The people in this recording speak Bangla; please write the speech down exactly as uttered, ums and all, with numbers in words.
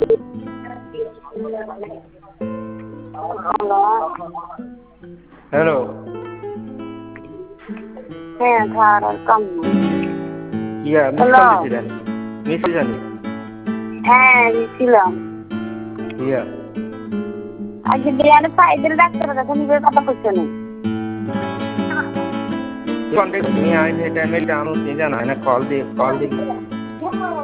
হ্যালো। হ্যাঁ খাওয়ার কম ইয়া মিস কল দিছিলেন মিস জানি হ্যাঁ দিছিলাম ইয়া আজকে বিয়ানে পাইদের ডাক্তারের কাছে নিজের কথা কইছে না কন্টাক্ট নিয়ে আইন এই টাইমে জানো জানা না কল দিয়ে কল দিয়ে